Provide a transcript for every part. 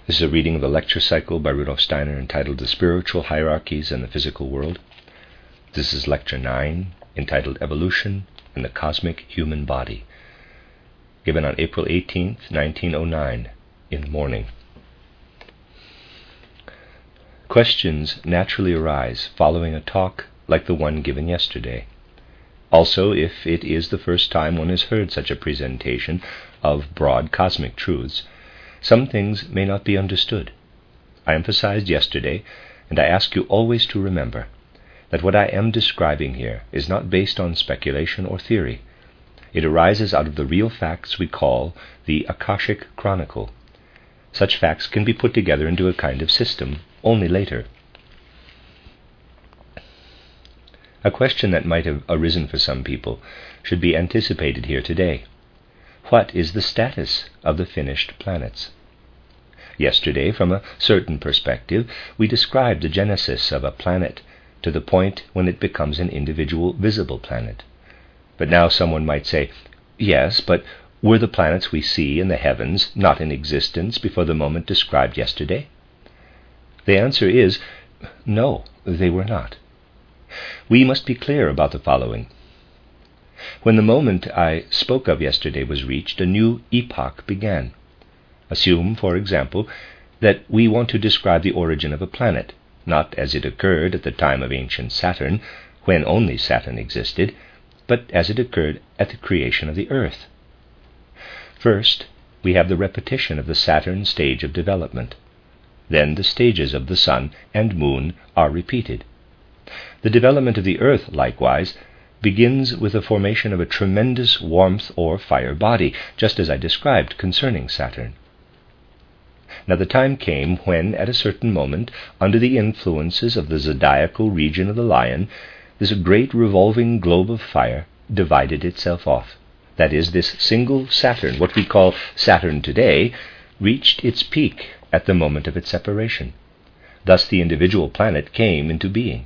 This is a reading of the lecture cycle by Rudolf Steiner entitled The Spiritual Hierarchies and the Physical World. This is Lecture 9, entitled Evolution and the Cosmic Human Body, given on April 18th, 1909, in the morning. Questions naturally arise following a talk like the one given yesterday. Also, if it is the first time one has heard such a presentation of broad cosmic truths, some things may not be understood. I emphasized yesterday, and I ask you always to remember, that what I am describing here is not based on speculation or theory. It arises out of the real facts we call the Akashic Chronicle. Such facts can be put together into a kind of system only later. A question that might have arisen for some people should be anticipated here today. What is the status of the finished planets? Yesterday, from a certain perspective, we described the genesis of a planet to the point when it becomes an individual visible planet. But now someone might say, yes, but were the planets we see in the heavens not in existence before the moment described yesterday? The answer is, no, they were not. We must be clear about the following. When the moment I spoke of yesterday was reached, a new epoch began. Assume, for example, that we want to describe the origin of a planet, not as it occurred at the time of ancient Saturn, when only Saturn existed, but as it occurred at the creation of the Earth. First, we have the repetition of the Saturn stage of development. Then the stages of the Sun and Moon are repeated. The development of the Earth, likewise, begins with the formation of a tremendous warmth or fire body, just as I described concerning Saturn. Now the time came when, at a certain moment, under the influences of the zodiacal region of the Lion, this great revolving globe of fire divided itself off. That is, this single Saturn, what we call Saturn today, reached its peak at the moment of its separation. Thus the individual planet came into being.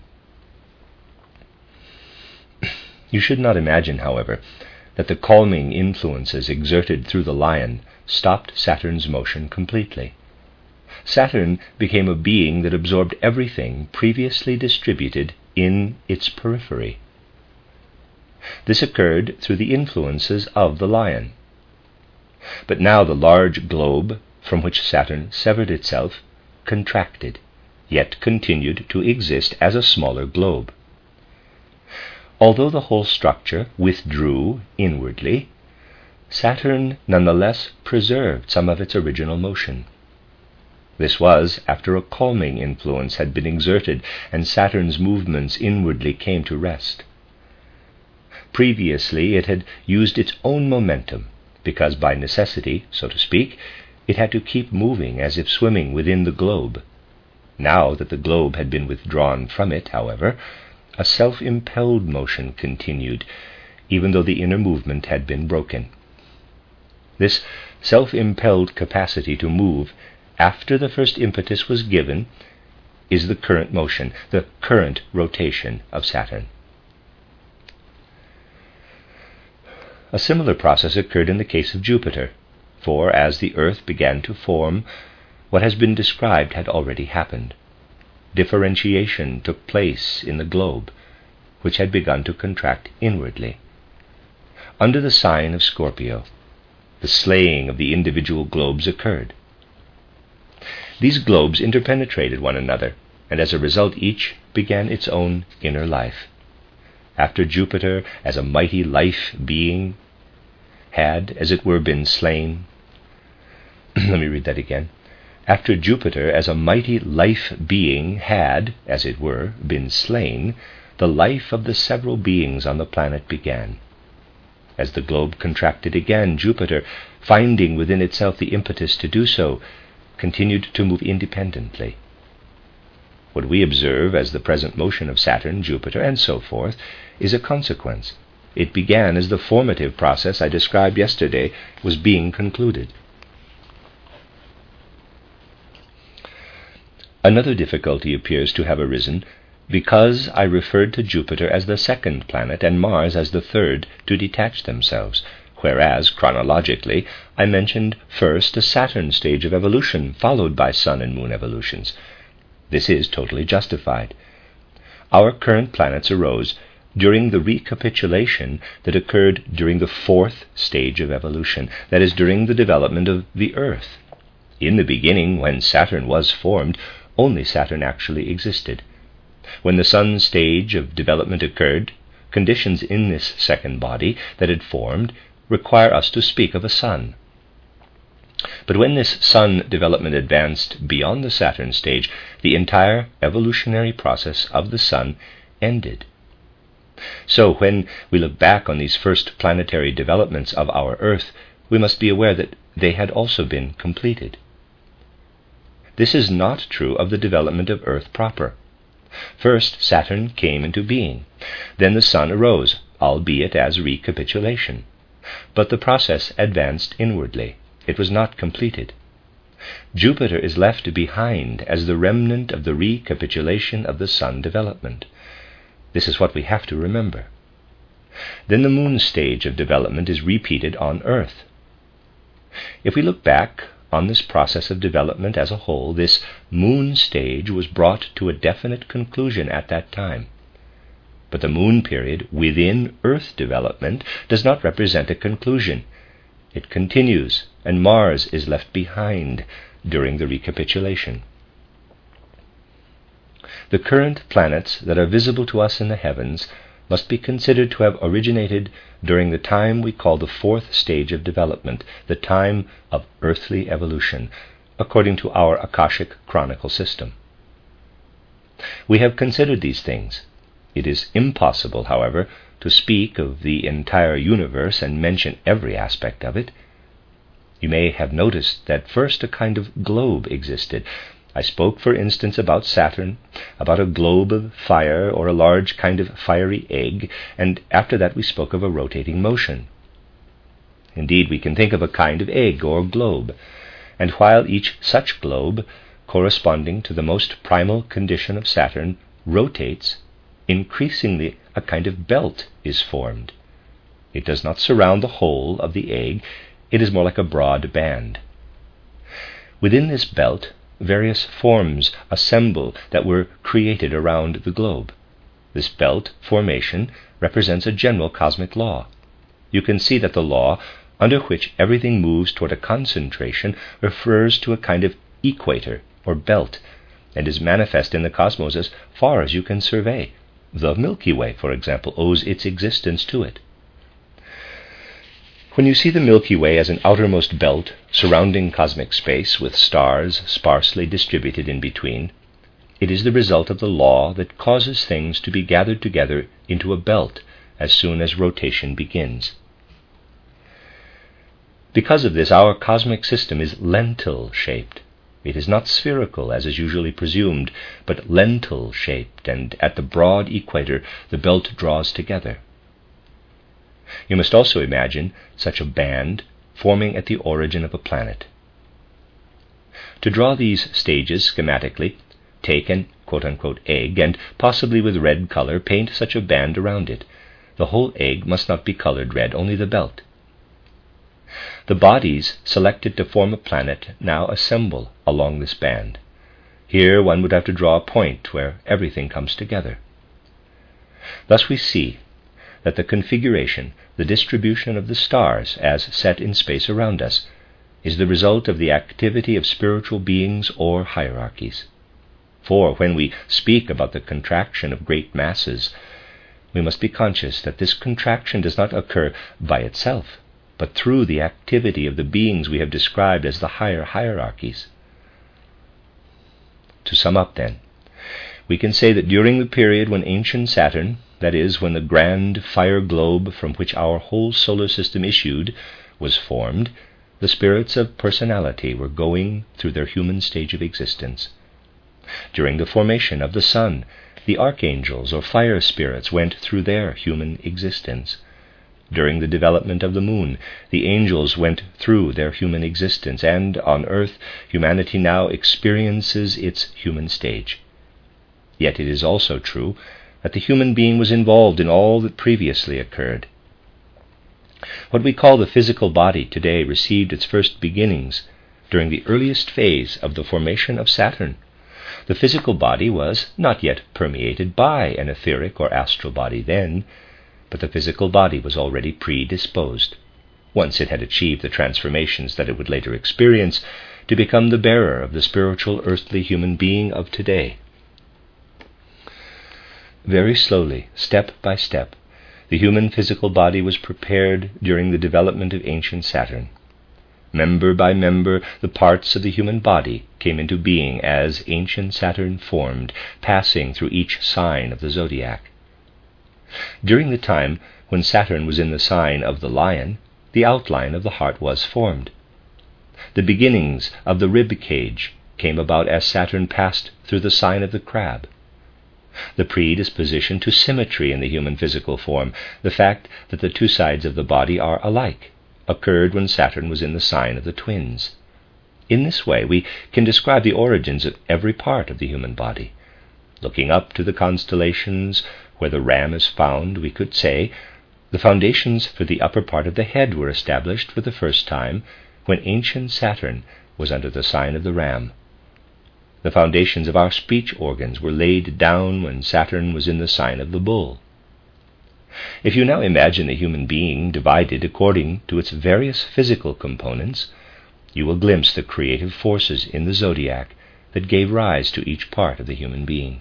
You should not imagine, however, that the calming influences exerted through the Lion stopped Saturn's motion completely. Saturn became a being that absorbed everything previously distributed in its periphery. This occurred through the influences of the Lion. But now the large globe from which Saturn severed itself contracted, yet continued to exist as a smaller globe. Although the whole structure withdrew inwardly, Saturn nonetheless preserved some of its original motion. This was after a calming influence had been exerted and Saturn's movements inwardly came to rest. Previously it had used its own momentum, because by necessity, so to speak, it had to keep moving as if swimming within the globe. Now that the globe had been withdrawn from it, however, a self-impelled motion continued, even though the inner movement had been broken. This self-impelled capacity to move after the first impetus was given is the current motion, the current rotation of Saturn. A similar process occurred in the case of Jupiter, for as the Earth began to form, what has been described had already happened. Differentiation took place in the globe, which had begun to contract inwardly. Under the sign of Scorpio, the slaying of the individual globes occurred. These globes interpenetrated one another, and as a result each began its own inner life. After Jupiter, as a mighty life being, had, as it were, been slain. Let me read that again. After Jupiter, as a mighty life being, had, as it were, been slain, the life of the several beings on the planet began. As the globe contracted again, Jupiter, finding within itself the impetus to do so, continued to move independently. What we observe as the present motion of Saturn, Jupiter, and so forth, is a consequence. It began as the formative process I described yesterday was being concluded. Another difficulty appears to have arisen because I referred to Jupiter as the second planet and Mars as the third to detach themselves, whereas, chronologically, I mentioned first a Saturn stage of evolution, followed by Sun and Moon evolutions. This is totally justified. Our current planets arose during the recapitulation that occurred during the fourth stage of evolution, that is, during the development of the Earth. In the beginning, when Saturn was formed, only Saturn actually existed. When the Sun stage of development occurred, conditions in this second body that had formed require us to speak of a Sun. But when this Sun development advanced beyond the Saturn stage, the entire evolutionary process of the Sun ended. So when we look back on these first planetary developments of our Earth, we must be aware that they had also been completed. This is not true of the development of Earth proper. First, Saturn came into being. Then the Sun arose, albeit as recapitulation. But the process advanced inwardly. It was not completed. Jupiter is left behind as the remnant of the recapitulation of the Sun development. This is what we have to remember. Then the Moon stage of development is repeated on Earth. If we look back on this process of development as a whole, this Moon stage was brought to a definite conclusion at that time. But the Moon period within Earth development does not represent a conclusion. It continues, and Mars is left behind during the recapitulation. The current planets that are visible to us in the heavens must be considered to have originated during the time we call the fourth stage of development, the time of earthly evolution, according to our Akashic chronicle system. We have considered these things. It is impossible, however, to speak of the entire universe and mention every aspect of it. You may have noticed that first a kind of globe existed. I spoke, for instance, about Saturn, about a globe of fire or a large kind of fiery egg, and after that we spoke of a rotating motion. Indeed, we can think of a kind of egg or globe, and while each such globe, corresponding to the most primal condition of Saturn, rotates, increasingly a kind of belt is formed. It does not surround the whole of the egg, it is more like a broad band. Within this belt, various forms assemble that were created around the globe. This belt formation represents a general cosmic law. You can see that the law under which everything moves toward a concentration refers to a kind of equator or belt, and is manifest in the cosmos as far as you can survey. The Milky Way, for example, owes its existence to it. When you see the Milky Way as an outermost belt surrounding cosmic space with stars sparsely distributed in between, it is the result of the law that causes things to be gathered together into a belt as soon as rotation begins. Because of this, our cosmic system is lentil-shaped. It is not spherical, as is usually presumed, but lentil-shaped, and at the broad equator the belt draws together. You must also imagine such a band forming at the origin of a planet. To draw these stages schematically, take an quote-unquote egg and, possibly with red color, paint such a band around it. The whole egg must not be colored red, only the belt. The bodies selected to form a planet now assemble along this band. Here one would have to draw a point where everything comes together. Thus we see that the configuration, the distribution of the stars as set in space around us, is the result of the activity of spiritual beings or hierarchies. For when we speak about the contraction of great masses, we must be conscious that this contraction does not occur by itself, but through the activity of the beings we have described as the higher hierarchies. To sum up then, we can say that during the period when ancient Saturn, that is, when the grand fire globe from which our whole solar system issued, was formed, the spirits of personality were going through their human stage of existence. During the formation of the Sun, the archangels or fire spirits went through their human existence. During the development of the Moon, the angels went through their human existence, and on Earth, humanity now experiences its human stage. Yet it is also true that the human being was involved in all that previously occurred. What we call the physical body today received its first beginnings during the earliest phase of the formation of Saturn. The physical body was not yet permeated by an etheric or astral body then, but the physical body was already predisposed, once it had achieved the transformations that it would later experience, to become the bearer of the spiritual earthly human being of today. Very slowly, step by step, the human physical body was prepared during the development of ancient Saturn. Member by member, the parts of the human body came into being as ancient Saturn formed, passing through each sign of the zodiac. During the time when Saturn was in the sign of the Lion, the outline of the heart was formed. The beginnings of the rib cage came about as Saturn passed through the sign of the Crab. The predisposition to symmetry in the human physical form, the fact that the two sides of the body are alike, occurred when Saturn was in the sign of the Twins. In this way, we can describe the origins of every part of the human body. Looking up to the constellations where the Ram is found, we could say the foundations for the upper part of the head were established for the first time when ancient Saturn was under the sign of the Ram. The foundations of our speech organs were laid down when Saturn was in the sign of the Bull. If you now imagine the human being divided according to its various physical components, you will glimpse the creative forces in the zodiac that gave rise to each part of the human being.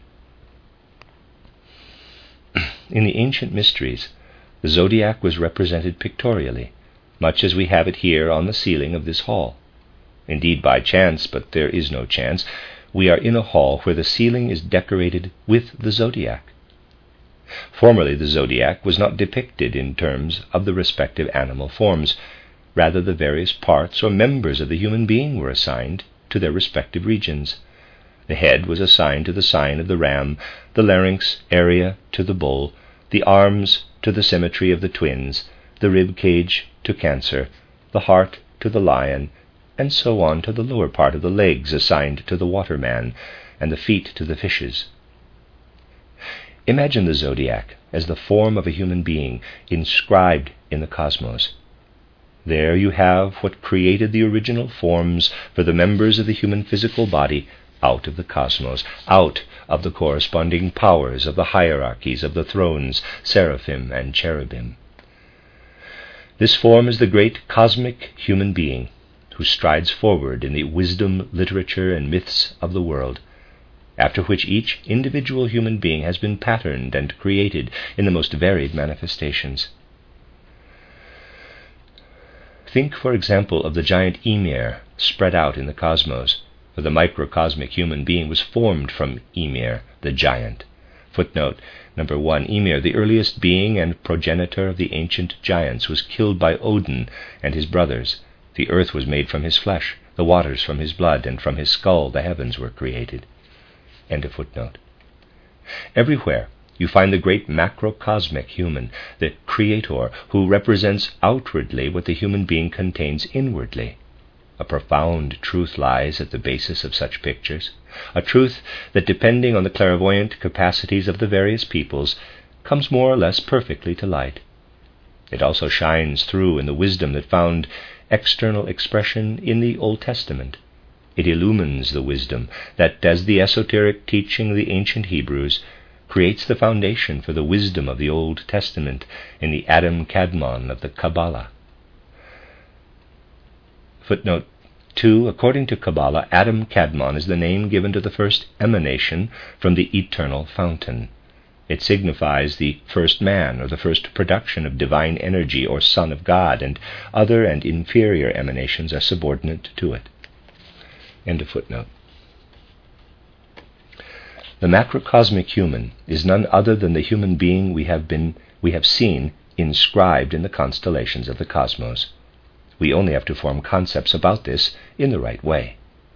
In the ancient mysteries, the zodiac was represented pictorially, much as we have it here on the ceiling of this hall. Indeed, by chance, but there is no chance, we are in a hall where the ceiling is decorated with the zodiac. Formerly, the zodiac was not depicted in terms of the respective animal forms. Rather, the various parts or members of the human being were assigned to their respective regions. The head was assigned to the sign of the Ram, the larynx area to the Bull, the arms to the symmetry of the Twins, the rib cage to Cancer, the heart to the Lion, and so on to the lower part of the legs assigned to the Waterman, and the feet to the Fishes. Imagine the zodiac as the form of a human being inscribed in the cosmos. There you have what created the original forms for the members of the human physical body out of the cosmos, out of the corresponding powers of the hierarchies of the thrones, seraphim and cherubim. This form is the great cosmic human being who strides forward in the wisdom, literature, and myths of the world, after which each individual human being has been patterned and created in the most varied manifestations. Think, for example, of the giant Ymir spread out in the cosmos, for the microcosmic human being was formed from Ymir, the giant. Footnote number 1. Ymir, the earliest being and progenitor of the ancient giants, was killed by Odin and his brothers. The earth was made from his flesh, the waters from his blood, and from his skull the heavens were created. End of footnote. Everywhere you find the great macrocosmic human, the creator, who represents outwardly what the human being contains inwardly. A profound truth lies at the basis of such pictures, a truth that, depending on the clairvoyant capacities of the various peoples, comes more or less perfectly to light. It also shines through in the wisdom that found external expression in the Old Testament. It illumines the wisdom that, as the esoteric teaching of the ancient Hebrews, creates the foundation for the wisdom of the Old Testament in the Adam Kadmon of the Kabbalah. Footnote 2. According to Kabbalah, Adam Kadmon is the name given to the first emanation from the eternal fountain. It signifies the first man, or the first production of divine energy, or Son of God, and other and inferior emanations are subordinate to it. End of footnote. The macrocosmic human is none other than the human being we have seen inscribed in the constellations of the cosmos. We only have to form concepts about this in the right way.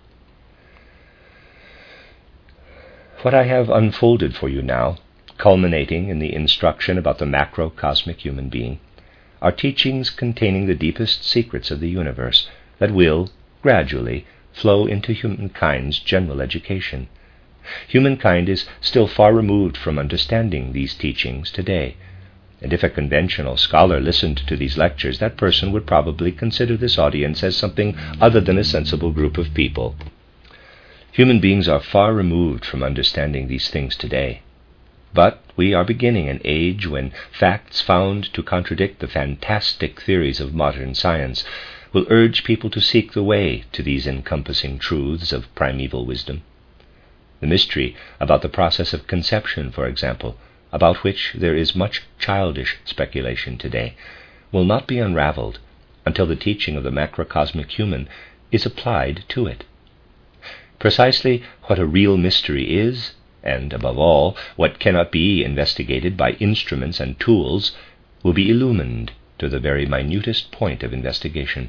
What I have unfolded for you now, culminating in the instruction about the macrocosmic human being, are teachings containing the deepest secrets of the universe that will, gradually, flow into humankind's general education. Humankind is still far removed from understanding these teachings today, And if a conventional scholar listened to these lectures, that person would probably consider this audience as something other than a sensible group of people. Human beings are far removed from understanding these things today. But we are beginning an age when facts found to contradict the fantastic theories of modern science will urge people to seek the way to these encompassing truths of primeval wisdom. The mystery about the process of conception, for example, about which there is much childish speculation today, will not be unraveled until the teaching of the macrocosmic human is applied to it. Precisely what a real mystery is, and above all, what cannot be investigated by instruments and tools, will be illumined to the very minutest point of investigation.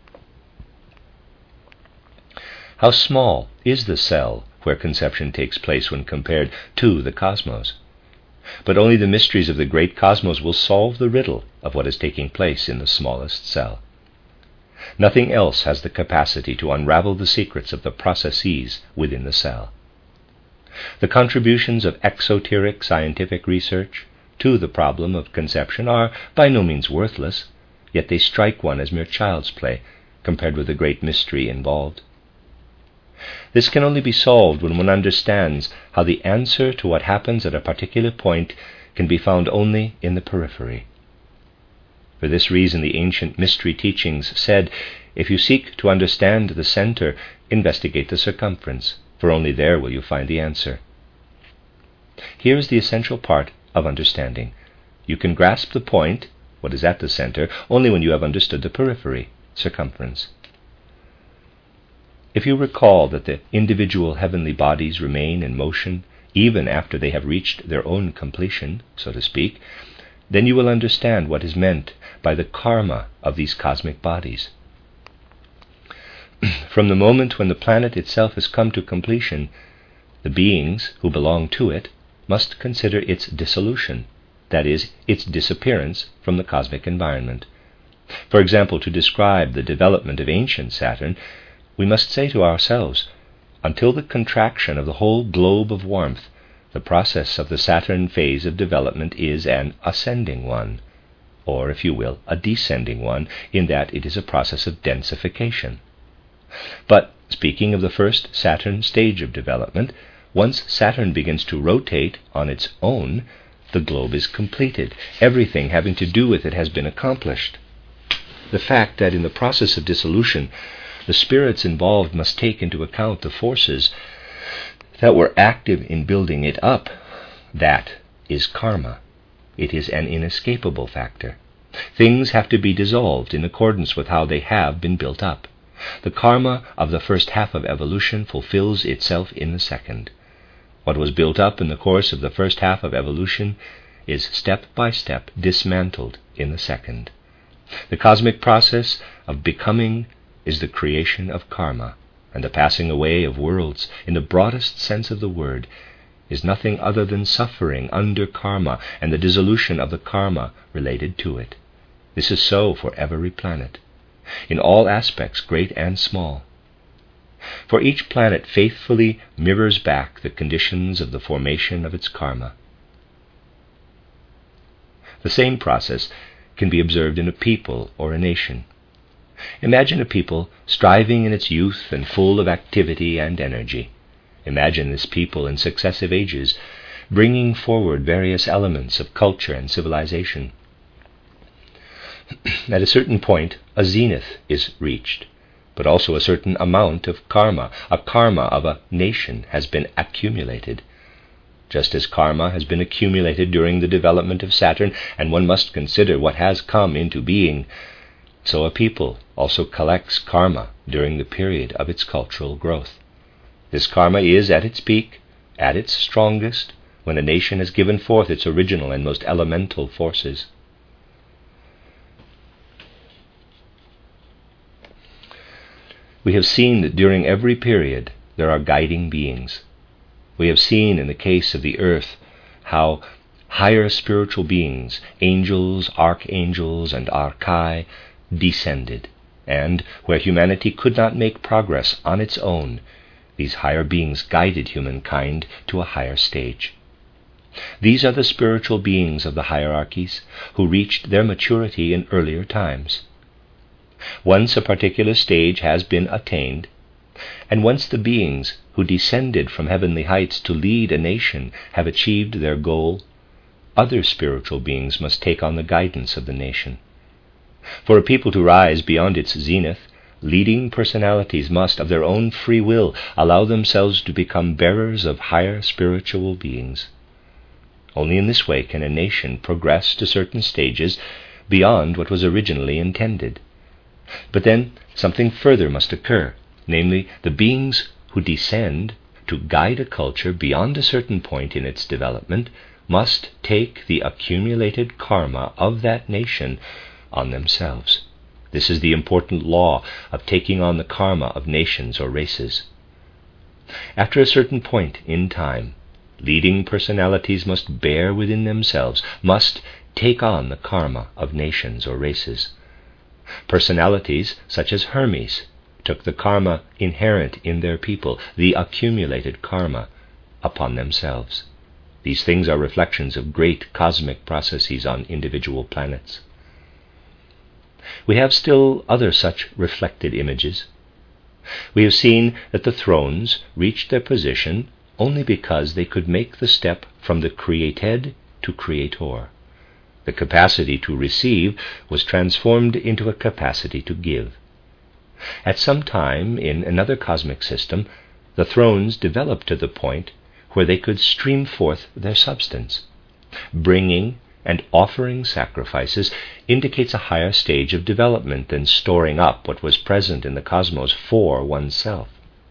How small is the cell where conception takes place when compared to the cosmos? But only the mysteries of the great cosmos will solve the riddle of what is taking place in the smallest cell. Nothing else has the capacity to unravel the secrets of the processes within the cell. The contributions of exoteric scientific research to the problem of conception are by no means worthless, yet they strike one as mere child's play compared with the great mystery involved. This can only be solved when one understands how the answer to what happens at a particular point can be found only in the periphery. For this reason, the ancient mystery teachings said, if you seek to understand the center, investigate the circumference, for only there will you find the answer. Here is the essential part of understanding. You can grasp the point, what is at the center, only when you have understood the periphery, circumference. If you recall that the individual heavenly bodies remain in motion even after they have reached their own completion, so to speak, then you will understand what is meant by the karma of these cosmic bodies. From the moment when the planet itself has come to completion, the beings who belong to it must consider its dissolution, that is, its disappearance from the cosmic environment. For example, to describe the development of ancient Saturn, we must say to ourselves, until the contraction of the whole globe of warmth, the process of the Saturn phase of development is an ascending one, or, if you will, a descending one, in that it is a process of densification. But, speaking of the first Saturn stage of development, once Saturn begins to rotate on its own, the globe is completed. Everything having to do with it has been accomplished. The fact that in the process of dissolution, the spirits involved must take into account the forces that were active in building it up, that is karma. It is an inescapable factor. Things have to be dissolved in accordance with how they have been built up. The karma of the first half of evolution fulfills itself in the second. What was built up in the course of the first half of evolution is step by step dismantled in the second. The cosmic process of becoming is the creation of karma, and the passing away of worlds, in the broadest sense of the word, is nothing other than suffering under karma and the dissolution of the karma related to it. This is so for every planet, in all aspects, great and small. For each planet faithfully mirrors back the conditions of the formation of its karma. The same process can be observed in a people or a nation. Imagine a people striving in its youth and full of activity and energy. Imagine this people in successive ages, bringing forward various elements of culture and civilization. At a certain point, a zenith is reached, but also a certain amount of karma. A karma of a nation has been accumulated. Just as karma has been accumulated during the development of Saturn, and one must consider what has come into being, so a people also collects karma during the period of its cultural growth. This karma is at its peak, at its strongest, when a nation has given forth its original and most elemental forces. We have seen that during every period there are guiding beings. We have seen in the case of the earth how higher spiritual beings, angels, archangels, and archai, descended, and where humanity could not make progress on its own, these higher beings guided humankind to a higher stage. These are the spiritual beings of the hierarchies who reached their maturity in earlier times. Once a particular stage has been attained, and once the beings who descended from heavenly heights to lead a nation have achieved their goal, other spiritual beings must take on the guidance of the nation. For a people to rise beyond its zenith, leading personalities must, of their own free will, allow themselves to become bearers of higher spiritual beings. Only in this way can a nation progress to certain stages beyond what was originally intended. But then something further must occur, namely, the beings who descend to guide a culture beyond a certain point in its development must take the accumulated karma of that nation on themselves. This is the important law of taking on the karma of nations or races. After a certain point in time, leading personalities must bear within themselves, must take on the karma of nations or races. Personalities such as Hermes took the karma inherent in their people, the accumulated karma, upon themselves. These things are reflections of great cosmic processes on individual planets. We have still other such reflected images. We have seen that the thrones reached their position only because they could make the step from the created to creator. The capacity to receive was transformed into a capacity to give. At some time in another cosmic system, the thrones developed to the point where they could stream forth their substance. Bringing and offering sacrifices indicates a higher stage of development than storing up what was present in the cosmos for oneself.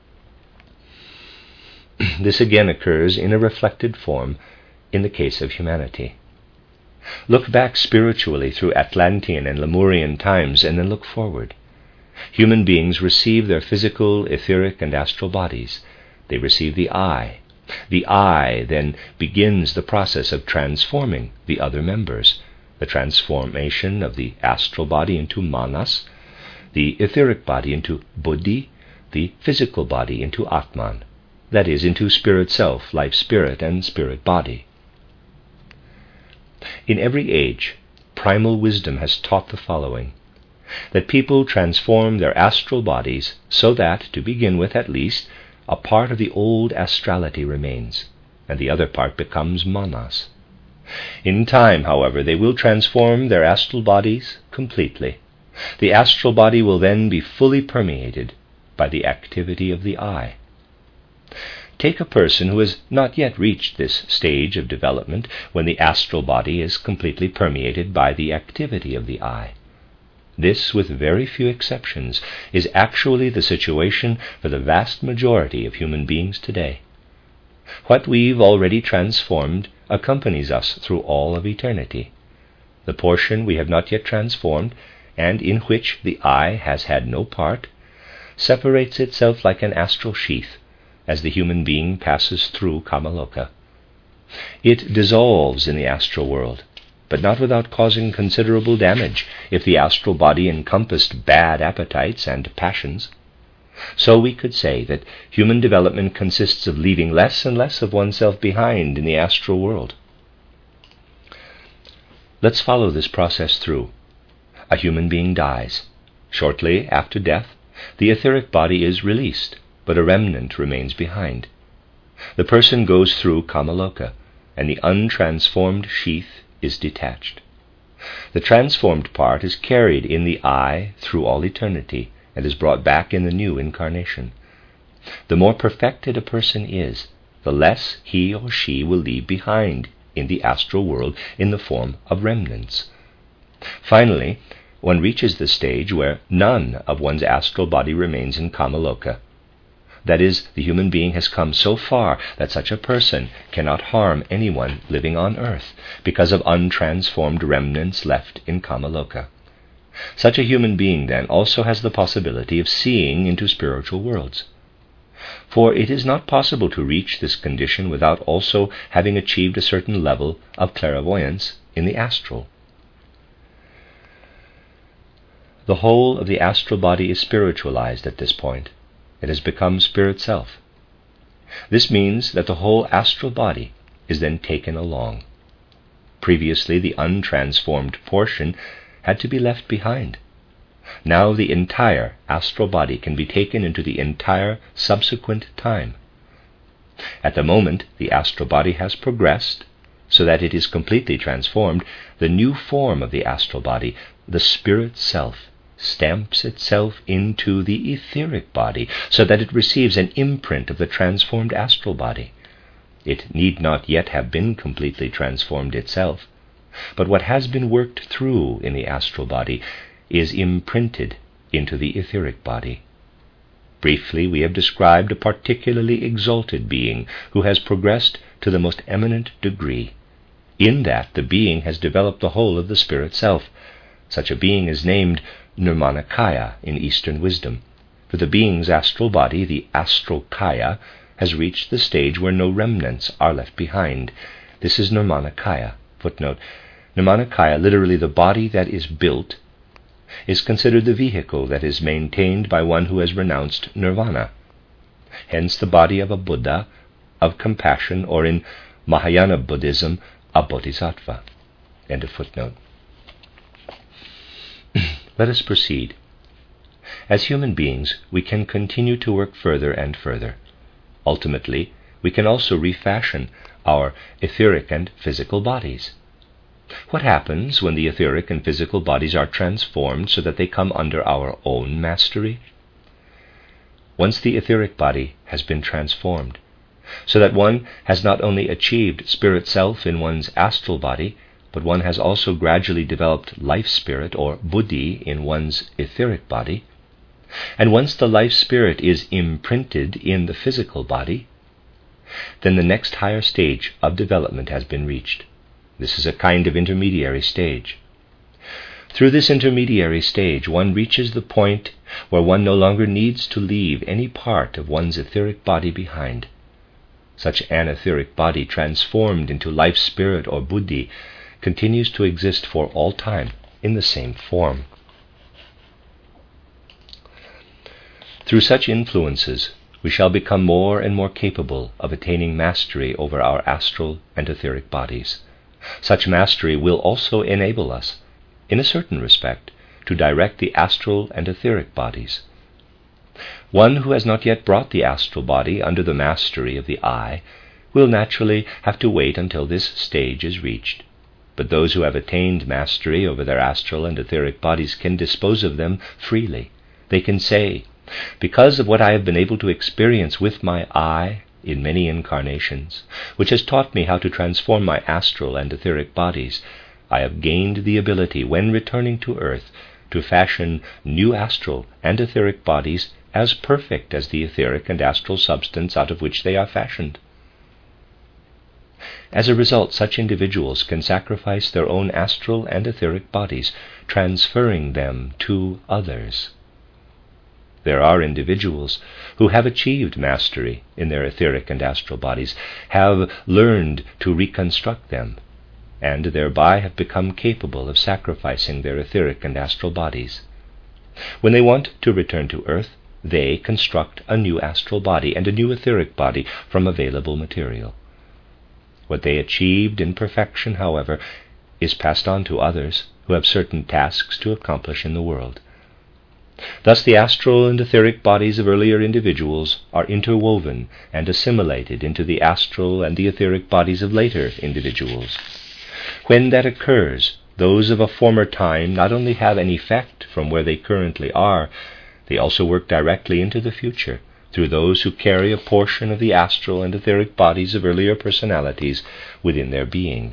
This again occurs in a reflected form in the case of humanity. Look back spiritually through Atlantean and Lemurian times, and then look forward. Human beings receive their physical, etheric, and astral bodies. They receive the I. The I then begins the process of transforming the other members, the transformation of the astral body into manas, the etheric body into buddhi, the physical body into atman, that is, into spirit self, life spirit, and spirit body. In every age, primal wisdom has taught the following: that people transform their astral bodies so that, to begin with at least, a part of the old astrality remains, and the other part becomes manas. In time, however, they will transform their astral bodies completely. The astral body will then be fully permeated by the activity of the I. Take a person who has not yet reached this stage of development when the astral body is completely permeated by the activity of the I. This, with very few exceptions, is actually the situation for the vast majority of human beings today. What we've already transformed accompanies us through all of eternity. The portion we have not yet transformed, and in which the I has had no part, separates itself like an astral sheath as the human being passes through Kamaloka. It dissolves in the astral world, but not without causing considerable damage if the astral body encompassed bad appetites and passions. So we could say that human development consists of leaving less and less of oneself behind in the astral world. Let's follow this process through. A human being dies. Shortly after death, the etheric body is released, but a remnant remains behind. The person goes through Kamaloka, and the untransformed sheath is detached. The transformed part is carried in the I through all eternity and is brought back in the new incarnation. The more perfected a person is, the less he or she will leave behind in the astral world in the form of remnants. Finally, one reaches the stage where none of one's astral body remains in Kamaloka. That is, the human being has come so far that such a person cannot harm anyone living on earth because of untransformed remnants left in Kamaloka. Such a human being, then, also has the possibility of seeing into spiritual worlds. For it is not possible to reach this condition without also having achieved a certain level of clairvoyance in the astral. The whole of the astral body is spiritualized at this point. It has become spirit self. This means that the whole astral body is then taken along. Previously, the untransformed portion had to be left behind. Now the entire astral body can be taken into the entire subsequent time. At the moment the astral body has progressed so that it is completely transformed, the new form of the astral body, the spirit self, stamps itself into the etheric body so that it receives an imprint of the transformed astral body. It need not yet have been completely transformed itself, but what has been worked through in the astral body is imprinted into the etheric body. Briefly, we have described a particularly exalted being who has progressed to the most eminent degree, in that the being has developed the whole of the spirit self. Such a being is named Nirmanakaya in Eastern wisdom, for the being's astral body, the astral kaya, has reached the stage where no remnants are left behind. This is Nirmanakaya. Footnote: Nirmanakaya, literally the body that is built, is considered the vehicle that is maintained by one who has renounced nirvana. Hence the body of a Buddha, of compassion, or in Mahayana Buddhism, a bodhisattva. End of footnote. Let us proceed. As human beings, we can continue to work further and further. Ultimately, we can also refashion our etheric and physical bodies. What happens when the etheric and physical bodies are transformed so that they come under our own mastery? Once the etheric body has been transformed, so that one has not only achieved spirit self in one's astral body, but one has also gradually developed life spirit or buddhi in one's etheric body, and once the life spirit is imprinted in the physical body, then the next higher stage of development has been reached. This is a kind of intermediary stage. Through this intermediary stage, one reaches the point where one no longer needs to leave any part of one's etheric body behind. Such an etheric body, transformed into life spirit or buddhi, continues to exist for all time in the same form. Through such influences, we shall become more and more capable of attaining mastery over our astral and etheric bodies. Such mastery will also enable us, in a certain respect, to direct the astral and etheric bodies. One who has not yet brought the astral body under the mastery of the I will naturally have to wait until this stage is reached. But those who have attained mastery over their astral and etheric bodies can dispose of them freely. They can say, because of what I have been able to experience with my I in many incarnations, which has taught me how to transform my astral and etheric bodies, I have gained the ability, when returning to earth, to fashion new astral and etheric bodies as perfect as the etheric and astral substance out of which they are fashioned. As a result, such individuals can sacrifice their own astral and etheric bodies, transferring them to others. There are individuals who have achieved mastery in their etheric and astral bodies, have learned to reconstruct them, and thereby have become capable of sacrificing their etheric and astral bodies. When they want to return to earth, they construct a new astral body and a new etheric body from available material. What they achieved in perfection, however, is passed on to others who have certain tasks to accomplish in the world. Thus the astral and etheric bodies of earlier individuals are interwoven and assimilated into the astral and the etheric bodies of later individuals. When that occurs, those of a former time not only have an effect from where they currently are, they also work directly into the future through those who carry a portion of the astral and etheric bodies of earlier personalities within their being.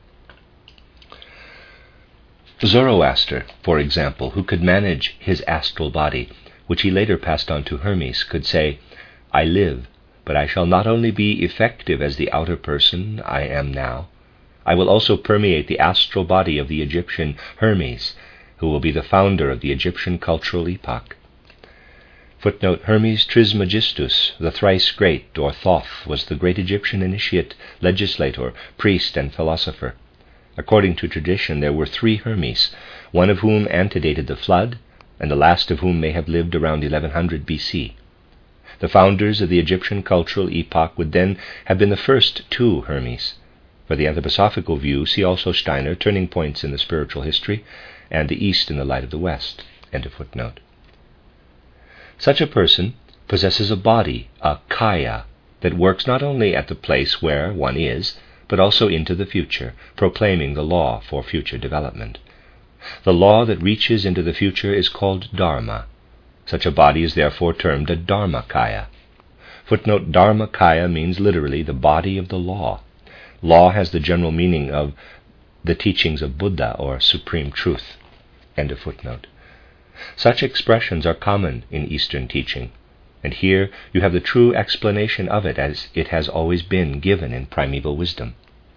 Zoroaster, for example, who could manage his astral body, which he later passed on to Hermes, could say, I live, but I shall not only be effective as the outer person I am now, I will also permeate the astral body of the Egyptian Hermes, who will be the founder of the Egyptian cultural epoch. Footnote: Hermes Trismegistus, the thrice great, or Thoth, was the great Egyptian initiate, legislator, priest, and philosopher. According to tradition, there were 3 Hermes, one of whom antedated the flood, and the last of whom may have lived around 1100 BC. The founders of the Egyptian cultural epoch would then have been the first 2 Hermes, For the anthroposophical view, see also Steiner, Turning Points in the Spiritual History, and The East in the Light of the West. End of footnote. Such a person possesses a body, a kaya, that works not only at the place where one is, but also into the future, proclaiming the law for future development. The law that reaches into the future is called dharma. Such a body is therefore termed a dharmakaya. Footnote: dharmakaya means literally the body of the law. Law has the general meaning of the teachings of Buddha or supreme truth. End of footnote. Such expressions are common in Eastern teaching, and here you have the true explanation of it as it has always been given in primeval wisdom.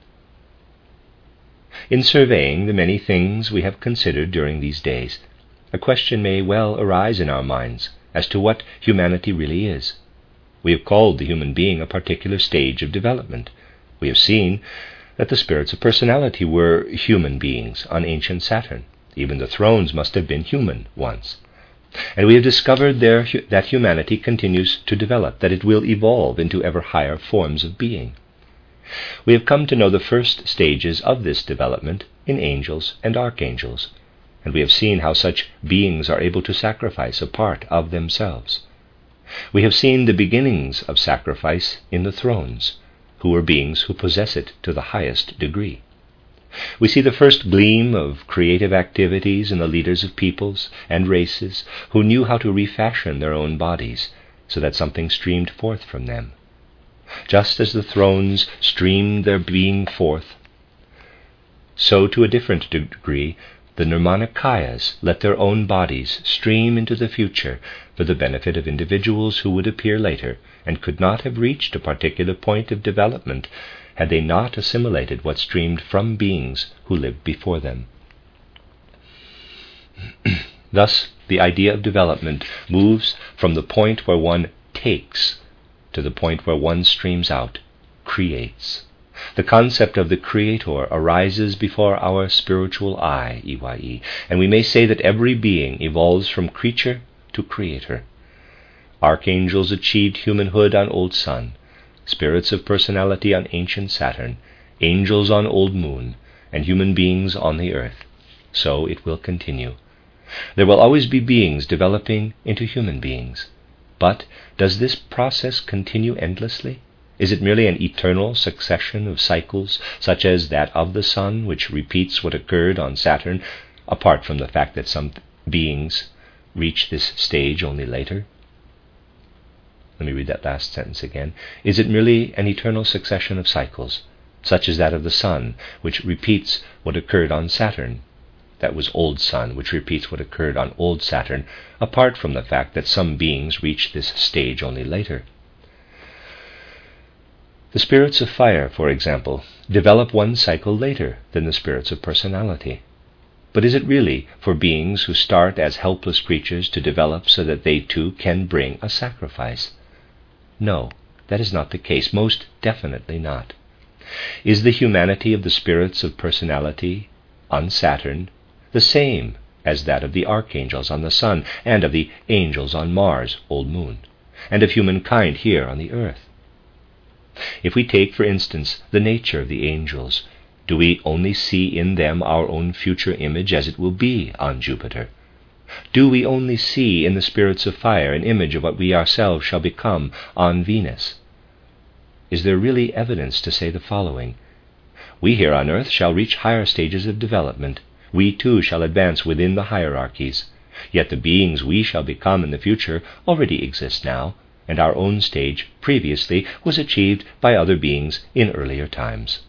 In surveying the many things we have considered during these days, a question may well arise in our minds as to what humanity really is. We have called the human being a particular stage of development. We have seen that the spirits of personality were human beings on ancient Saturn. Even the thrones must have been human once. And we have discovered that humanity continues to develop, that it will evolve into ever higher forms of being. We have come to know the first stages of this development in angels and archangels, and we have seen how such beings are able to sacrifice a part of themselves. We have seen the beginnings of sacrifice in the thrones, who are beings who possess it to the highest degree. We see the first gleam of creative activities in the leaders of peoples and races who knew how to refashion their own bodies so that something streamed forth from them. Just as the thrones streamed their being forth, so to a different degree the Nirmanakayas let their own bodies stream into the future for the benefit of individuals who would appear later and could not have reached a particular point of development had they not assimilated what streamed from beings who lived before them. Thus, the idea of development moves from the point where one takes to the point where one streams out, creates. The concept of the Creator arises before our spiritual eye, EYE, and we may say that every being evolves from creature to creator. Archangels achieved humanhood on Old Sun, spirits of personality on ancient Saturn, angels on Old Moon, and human beings on the earth. So it will continue. There will always be beings developing into human beings. But does this process continue endlessly? Is it merely an eternal succession of cycles, such as that of the Sun, which repeats what occurred on Saturn, apart from the fact that some beings reach this stage only later? Let me read that last sentence again. Is it merely an eternal succession of cycles, such as that of the Sun, which repeats what occurred on Saturn? That was Old Sun, which repeats what occurred on Old Saturn, apart from the fact that some beings reach this stage only later. The spirits of fire, for example, develop one cycle later than the spirits of personality. But is it really for beings who start as helpless creatures to develop so that they too can bring a sacrifice? No, that is not the case, most definitely not. Is the humanity of the spirits of personality on Saturn the same as that of the archangels on the Sun, and of the angels on Mars, Old Moon, and of humankind here on the earth? If we take, for instance, the nature of the angels, do we only see in them our own future image as it will be on Jupiter? Do we only see in the spirits of fire an image of what we ourselves shall become on Venus? Is there really evidence to say the following? We here on earth shall reach higher stages of development. We too shall advance within the hierarchies. Yet the beings we shall become in the future already exist now, and our own stage previously was achieved by other beings in earlier times.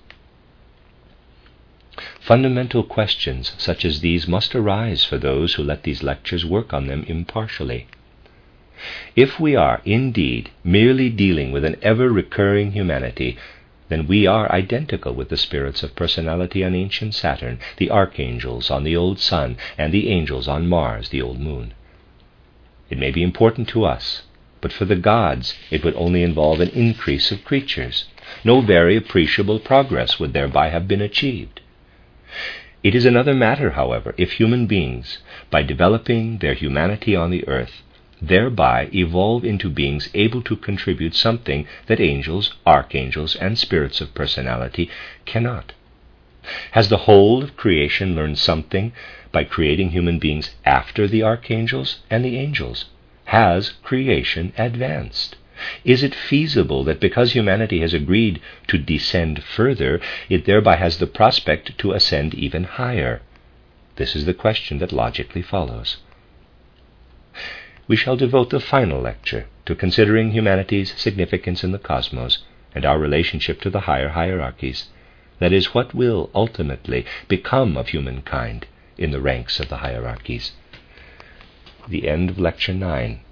Fundamental questions such as these must arise for those who let these lectures work on them impartially. If we are indeed merely dealing with an ever-recurring humanity, then we are identical with the spirits of personality on ancient Saturn, the archangels on the Old Sun, and the angels on Mars, the Old Moon. It may be important to us, but for the gods it would only involve an increase of creatures. No very appreciable progress would thereby have been achieved. It is another matter, however, if human beings, by developing their humanity on the earth, thereby evolve into beings able to contribute something that angels, archangels, and spirits of personality cannot? Has the whole of creation learned something by creating human beings after the archangels and the angels? Has creation advanced? Is it feasible that because humanity has agreed to descend further, it thereby has the prospect to ascend even higher? This is the question that logically follows. We shall devote the final lecture to considering humanity's significance in the cosmos and our relationship to the higher hierarchies. That is, what will ultimately become of humankind in the ranks of the hierarchies. The end of Lecture 9.